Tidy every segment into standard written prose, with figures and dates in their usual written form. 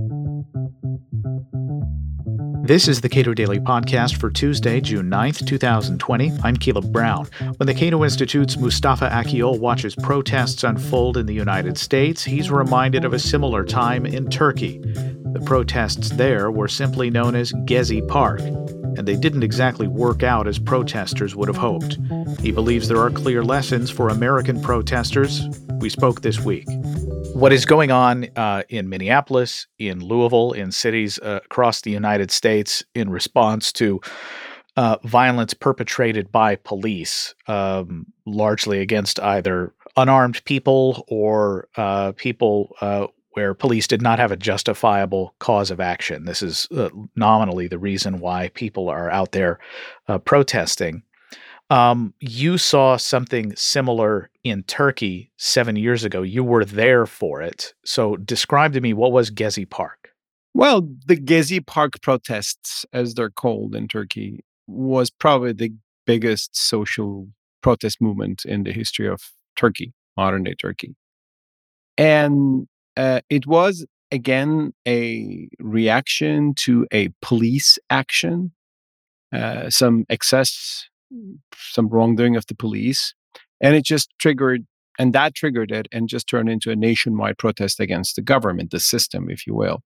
This is the Cato Daily Podcast for Tuesday, June 9th, 2020. I'm Caleb Brown. When the Cato Institute's Mustafa Akyol watches protests unfold in the United States, he's reminded of a similar time in Turkey. The protests there were simply known as Gezi Park, and they didn't exactly work out as protesters would have hoped. He believes there are clear lessons for American protesters. We spoke this week. What is going on in Minneapolis, in Louisville, in cities across the United States in response to violence perpetrated by police, largely against either unarmed people or people where police did not have a justifiable cause of action. This is nominally the reason why people are out there protesting. You saw something similar in Turkey 7 years ago. You were there for it. So describe to me, what was Gezi Park? Well, the Gezi Park protests, as they're called in Turkey, was probably the biggest social protest movement in the history of Turkey, modern-day Turkey. And it was, again, a reaction to a police action, some excess, some wrongdoing of the police. And it just triggered it and just turned into a nationwide protest against the government, the system, if you will.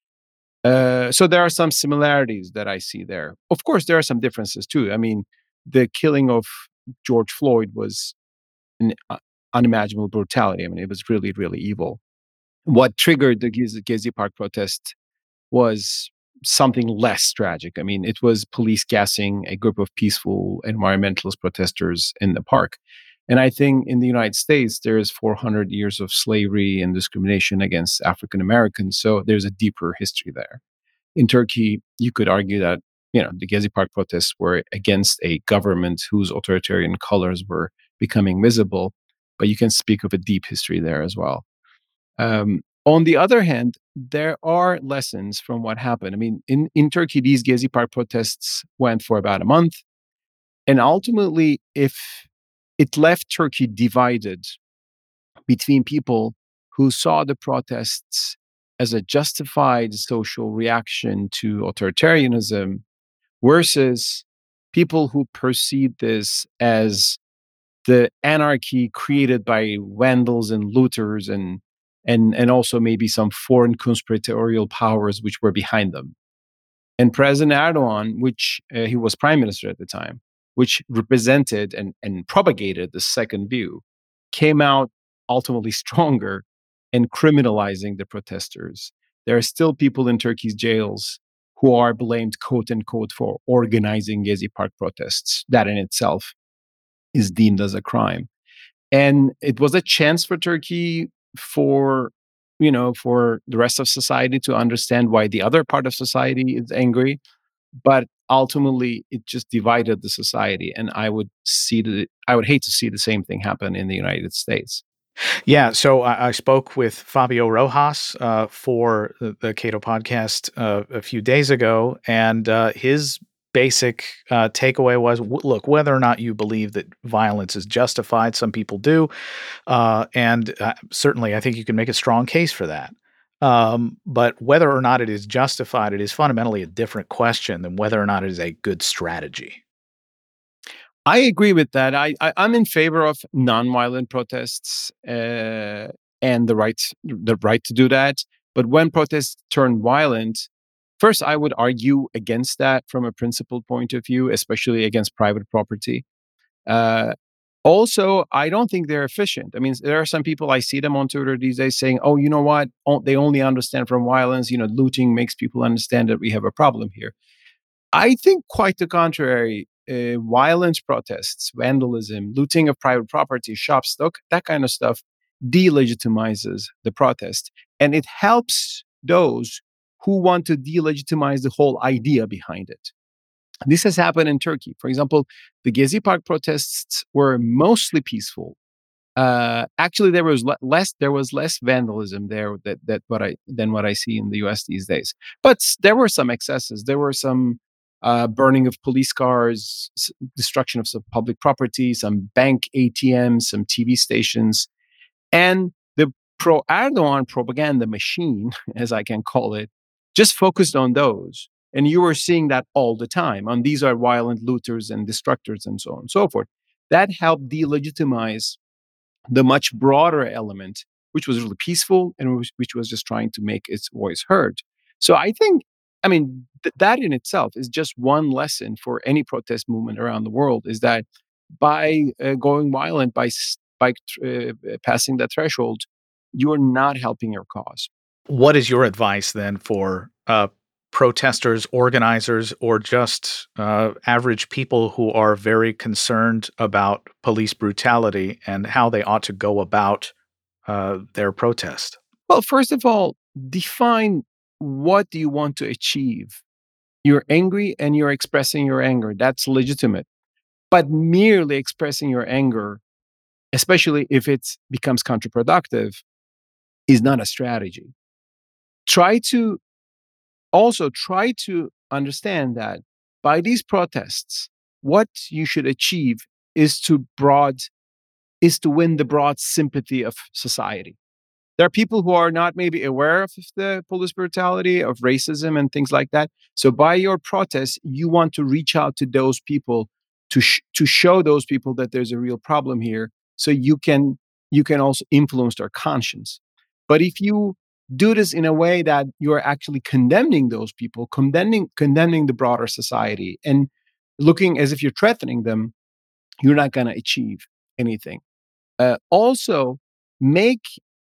So there are some similarities that I see there. Of course, there are some differences too. I mean, the killing of George Floyd was an unimaginable brutality. I mean, it was really, really evil. What triggered the Gezi Park protest was something less tragic. I mean, it was police gassing a group of peaceful environmentalist protesters in the park. And I think in the United States, there is 400 years of slavery and discrimination against African Americans. So there's a deeper history there. In Turkey, you could argue that, the Gezi Park protests were against a government whose authoritarian colors were becoming visible, but you can speak of a deep history there as well. On the other hand, there are lessons from what happened. I mean, in Turkey, these Gezi Park protests went for about a month. And ultimately, if it left Turkey divided between people who saw the protests as a justified social reaction to authoritarianism versus people who perceived this as the anarchy created by vandals and looters and also maybe some foreign conspiratorial powers which were behind them. And President Erdogan, which he was prime minister at the time, which represented and propagated the second view, came out ultimately stronger in criminalizing the protesters. There are still people in Turkey's jails who are blamed, quote unquote, for organizing Gezi Park protests. That in itself is deemed as a crime. And it was a chance for Turkey for the rest of society to understand why the other part of society is angry. But ultimately, it just divided the society. And I would hate to see the same thing happen in the United States. Yeah, so I spoke with Fabio Rojas for the Cato podcast a few days ago, and his basic takeaway was, look, whether or not you believe that violence is justified, some people do, and certainly I think you can make a strong case for that. But whether or not it is justified, it is fundamentally a different question than whether or not it is a good strategy. I agree with that. I'm in favor of nonviolent protests and the right to do that. But when protests turn violent, first I would argue against that from a principled point of view, especially against private property. Also, I don't think they're efficient. I mean, there are some people, I see them on Twitter these days saying, "Oh, you know what? They only understand from violence. Looting makes people understand that we have a problem here." I think quite the contrary. Violent protests, vandalism, looting of private property, shops, that kind of stuff delegitimizes the protest. And it helps those who want to delegitimize the whole idea behind it. This has happened in Turkey. For example, the Gezi Park protests were mostly peaceful. Actually, there was less vandalism there than what I see in the U.S. these days. But there were some excesses. There were some burning of police cars, destruction of some public property, some bank ATMs, some TV stations, and the Pro-Erdogan propaganda machine, as I can call it, just focused on those. And you were seeing that all the time. And these are violent looters and destructors and so on and so forth. That helped delegitimize the much broader element, which was really peaceful and which was just trying to make its voice heard. So I think, I mean, that in itself is just one lesson for any protest movement around the world, is that by going violent, by passing that threshold, you are not helping your cause. What is your advice then for protesters, organizers, or just average people who are very concerned about police brutality and how they ought to go about their protest? Well, first of all, define what do you want to achieve. You're angry and you're expressing your anger. That's legitimate. But merely expressing your anger, especially if it becomes counterproductive, is not a strategy. Try to try to understand that by these protests, what you should achieve is to win the broad sympathy of society. There are people who are not maybe aware of the police brutality, of racism, and things like that. So by your protest, you want to reach out to those people to show those people that there's a real problem here. So you can also influence their conscience. But if you do this in a way that you are actually condemning those people, condemning the broader society, and looking as if you're threatening them, you're not going to achieve anything. Also, make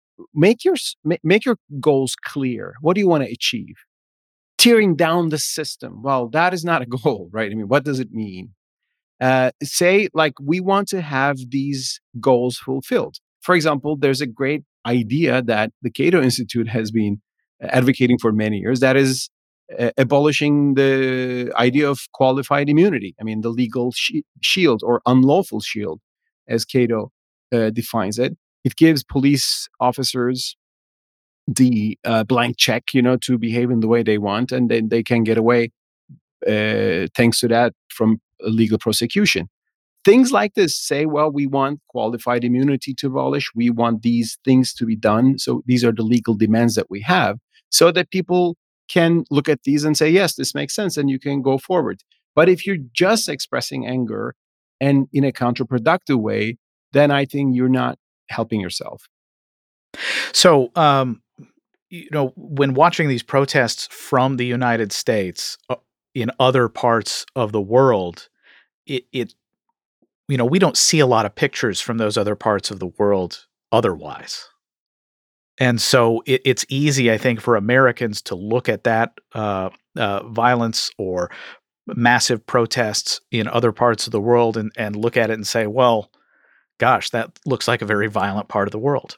make your goals clear. What do you want to achieve? Tearing down the system. Well, that is not a goal, right? I mean, what does it mean? Say, like, we want to have these goals fulfilled. For example, there's a great idea that the Cato Institute has been advocating for many years. That is abolishing the idea of qualified immunity. I mean, the legal shield or unlawful shield, as Cato defines it. It gives police officers the blank check, to behave in the way they want, and then they can get away thanks to that from legal prosecution. Things like this say, well, we want qualified immunity to abolish. We want these things to be done. So these are the legal demands that we have, so that people can look at these and say, yes, this makes sense, and you can go forward. But if you're just expressing anger and in a counterproductive way, then I think you're not helping yourself. So, when watching these protests from the United States in other parts of the world, it we don't see a lot of pictures from those other parts of the world otherwise. And so it's easy, I think, for Americans to look at that violence or massive protests in other parts of the world and look at it and say, well, gosh, that looks like a very violent part of the world.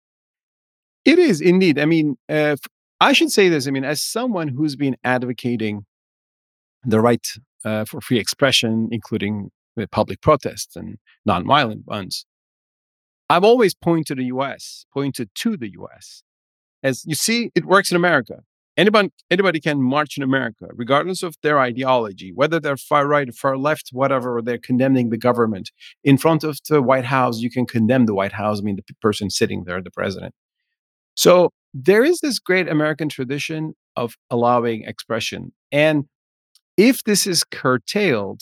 It is indeed. I mean, I should say this. I mean, as someone who's been advocating the right for free expression, including public protests and nonviolent ones, I've always pointed to the US. As you see, it works in America. Anybody can march in America, regardless of their ideology, whether they're far right, far left, whatever, or they're condemning the government. In front of the White House, you can condemn the White House. I mean, the person sitting there, the president. So there is this great American tradition of allowing expression. And if this is curtailed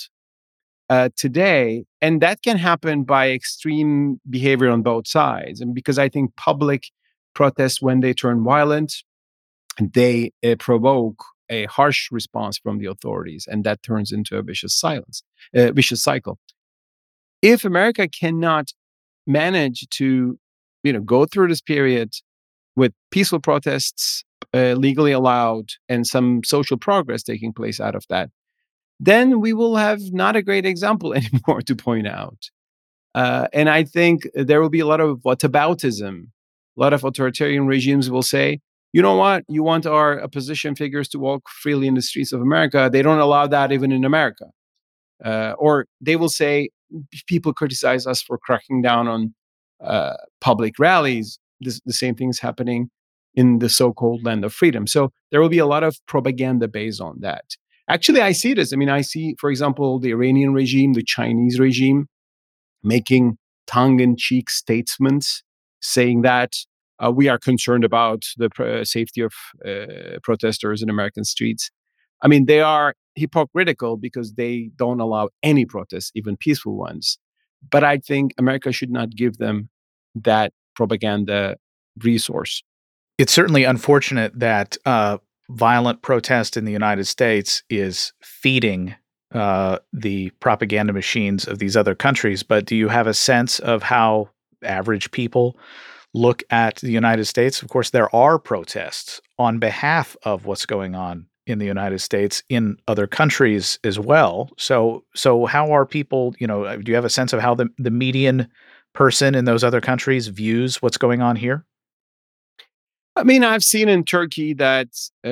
today, and that can happen by extreme behavior on both sides, and because I think public protests, when they turn violent, they provoke a harsh response from the authorities, and that turns into a vicious cycle. If America cannot manage to, go through this period with peaceful protests legally allowed and some social progress taking place out of that, then we will have not a great example anymore to point out. And I think there will be a lot of whataboutism. A lot of authoritarian regimes will say, you know what, you want our opposition figures to walk freely in the streets of America. They don't allow that even in America. Or they will say, people criticize us for cracking down on public rallies. The same thing is happening in the so-called land of freedom. So there will be a lot of propaganda based on that. Actually, I see this. I mean, I see, for example, the Iranian regime, the Chinese regime, making tongue-in-cheek statements saying that We are concerned about the safety of protesters in American streets. I mean, they are hypocritical because they don't allow any protests, even peaceful ones. But I think America should not give them that propaganda resource. It's certainly unfortunate that violent protest in the United States is feeding the propaganda machines of these other countries. But do you have a sense of how average people look at the United States? Of course, there are protests on behalf of what's going on in the United States in other countries as well. So how are people, do you have a sense of how the median person in those other countries views what's going on here? I mean, I've seen in Turkey that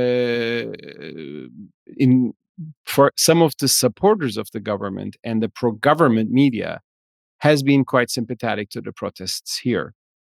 for some of the supporters of the government and the pro-government media has been quite sympathetic to the protests here,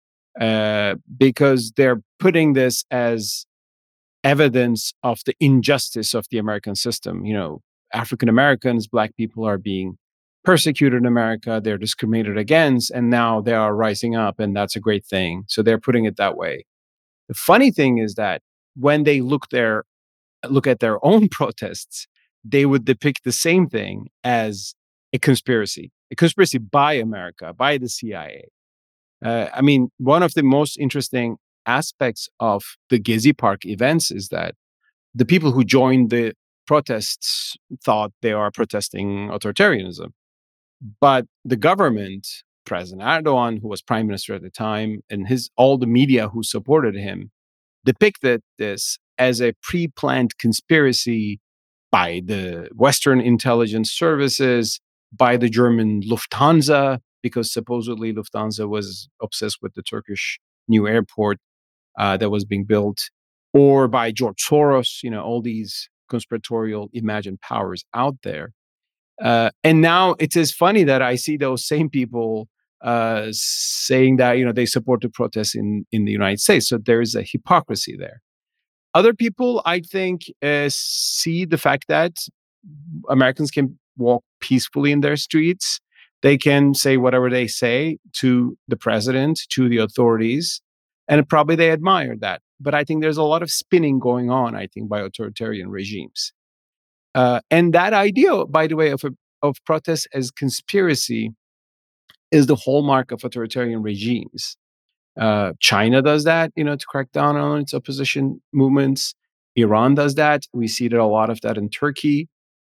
because they're putting this as evidence of the injustice of the American system. African Americans, Black people are being persecuted in America, they're discriminated against, and now they are rising up, and that's a great thing. So they're putting it that way. The funny thing is that when they look at their own protests, they would depict the same thing as a conspiracy by America, by the CIA. I mean, one of the most interesting aspects of the Gezi Park events is that the people who joined the protests thought they are protesting authoritarianism. But the government, President Erdogan, who was prime minister at the time, and all the media who supported him, depicted this as a pre-planned conspiracy by the Western intelligence services, by the German Lufthansa, because supposedly Lufthansa was obsessed with the Turkish new airport that was being built, or by George Soros, all these conspiratorial imagined powers out there. And now it is funny that I see those same people saying that they support the protests in the United States. So there is a hypocrisy there. Other people, I think, see the fact that Americans can walk peacefully in their streets. They can say whatever they say to the president, to the authorities, and probably they admire that. But I think there's a lot of spinning going on, I think, by authoritarian regimes. And that idea, by the way, of protest as conspiracy is the hallmark of authoritarian regimes. China does that, to crack down on its opposition movements. Iran does that. We see a lot of that in Turkey.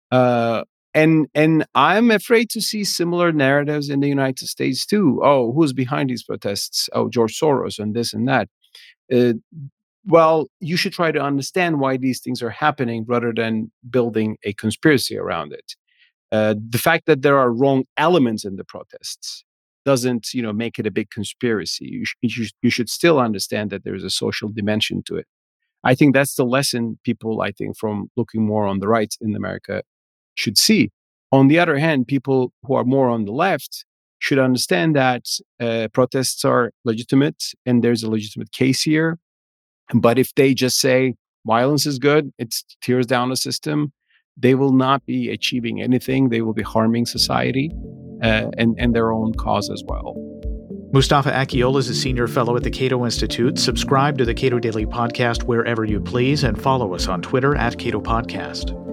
And I'm afraid to see similar narratives in the United States too. Oh, who's behind these protests? Oh, George Soros and this and that. Well, you should try to understand why these things are happening rather than building a conspiracy around it. The fact that there are wrong elements in the protests doesn't, make it a big conspiracy. You should still understand that there's a social dimension to it. I think that's the lesson people, I think, from looking more on the right in America should see. On the other hand, people who are more on the left should understand that protests are legitimate and there's a legitimate case here. But if they just say violence is good, it tears down the system, they will not be achieving anything. They will be harming society and their own cause as well. Mustafa Akyol is a senior fellow at the Cato Institute. Subscribe to the Cato Daily Podcast wherever you please and follow us on Twitter @Cato Podcast.